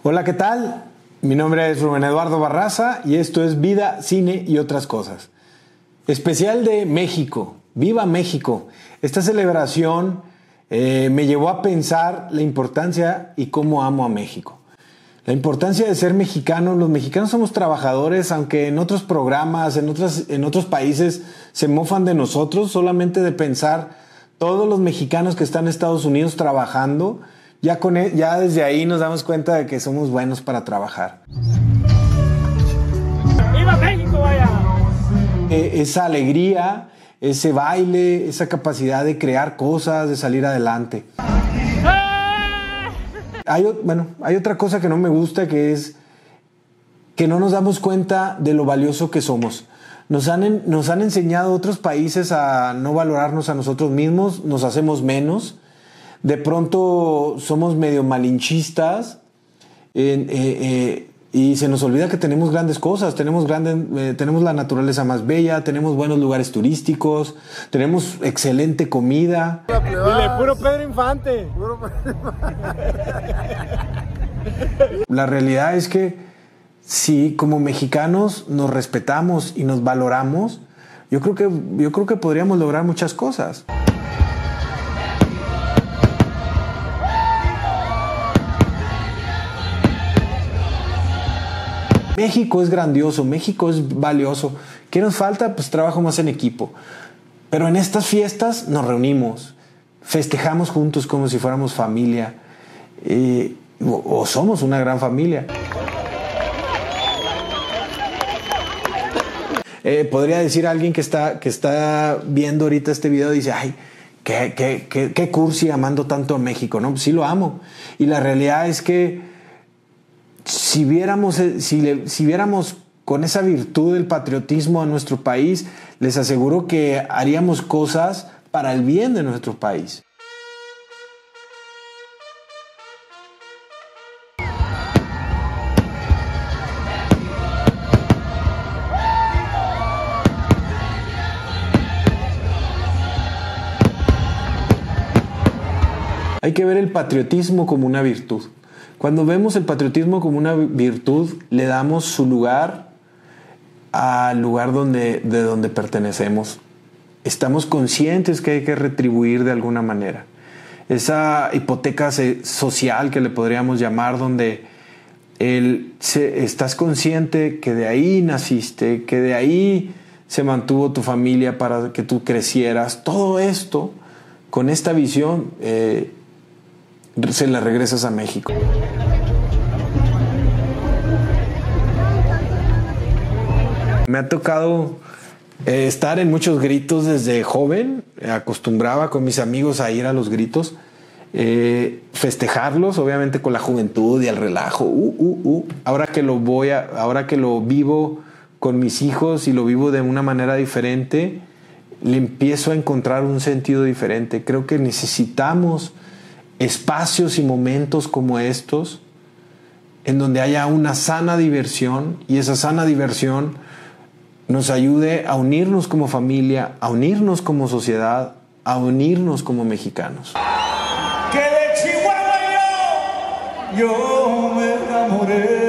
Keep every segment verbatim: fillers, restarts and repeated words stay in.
Hola, ¿qué tal? Mi nombre es Rubén Eduardo Barraza y esto es Vida, Cine y otras cosas. Especial de México. ¡Viva México! Esta celebración eh, me llevó a pensar la importancia y cómo amo a México. La importancia de ser mexicano. Los mexicanos somos trabajadores, aunque en otros programas, en, otras, en otros países se mofan de nosotros, solamente de pensar todos los mexicanos que están en Estados Unidos trabajando. Ya, con, ya desde ahí nos damos cuenta de que somos buenos para trabajar. ¡Viva México, vaya! Eh, esa alegría, ese baile, esa capacidad de crear cosas, de salir adelante. ¡Ah! Hay, bueno, hay otra cosa que no me gusta, que es que no nos damos cuenta de lo valioso que somos. Nos han, nos han enseñado otros países a no valorarnos a nosotros mismos, nos hacemos menos. De pronto somos medio malinchistas eh, eh, eh, y se nos olvida que tenemos grandes cosas, tenemos, grandes, eh, tenemos la naturaleza más bella, tenemos buenos lugares turísticos, tenemos excelente comida. Dile, puro Pedro Infante. Puro Pedro Infante. La realidad es que si como mexicanos nos respetamos y nos valoramos, yo creo que, yo creo que podríamos lograr muchas cosas. México es grandioso, México es valioso. ¿Qué nos falta? Pues trabajo más en equipo. Pero en estas fiestas nos reunimos, festejamos juntos como si fuéramos familia, eh, o, o somos una gran familia. Eh, podría decir a alguien que está, que está viendo ahorita este video, dice, ay, qué, qué, qué, qué cursi amando tanto a México, ¿no? Pues sí lo amo. Y la realidad es que Si viéramos, si, le, si viéramos con esa virtud del patriotismo a nuestro país, les aseguro que haríamos cosas para el bien de nuestro país. Hay que ver el patriotismo como una virtud. Cuando vemos el patriotismo como una virtud, le damos su lugar al lugar donde, de donde pertenecemos. Estamos conscientes que hay que retribuir de alguna manera. Esa hipoteca social que le podríamos llamar, donde el, se, estás consciente que de ahí naciste, que de ahí se mantuvo tu familia para que tú crecieras. Todo esto, con esta visión, eh, se la regresas a México. Me ha tocado eh, estar en muchos gritos desde joven. Acostumbraba con mis amigos a ir a los gritos, eh, festejarlos, obviamente con la juventud y el relajo. Uh, uh, uh. Ahora que lo voy a, ahora que lo vivo con mis hijos y lo vivo de una manera diferente, le empiezo a encontrar un sentido diferente. Creo que necesitamos espacios y momentos como estos en donde haya una sana diversión, y esa sana diversión nos ayude a unirnos como familia, a unirnos como sociedad, a unirnos como mexicanos. Que de Chihuahua yo, yo me enamoré.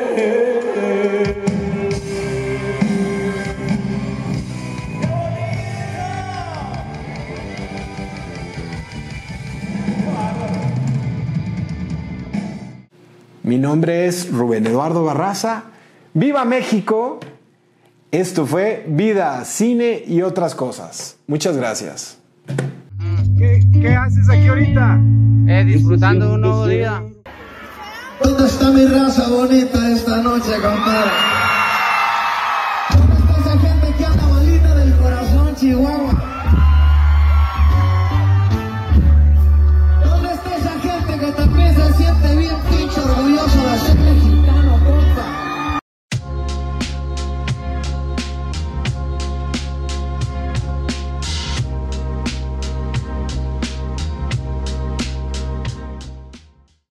Mi nombre es Rubén Eduardo Barraza. ¡Viva México! Esto fue Vida, Cine y otras cosas. Muchas gracias. ¿Qué, qué haces aquí ahorita? Eh, disfrutando de un nuevo día. ¿Dónde está mi raza bonita esta noche, compadre? ¿Dónde está esa gente que anda malita del corazón, Chihuahua? ¿Dónde está esa gente que también se siente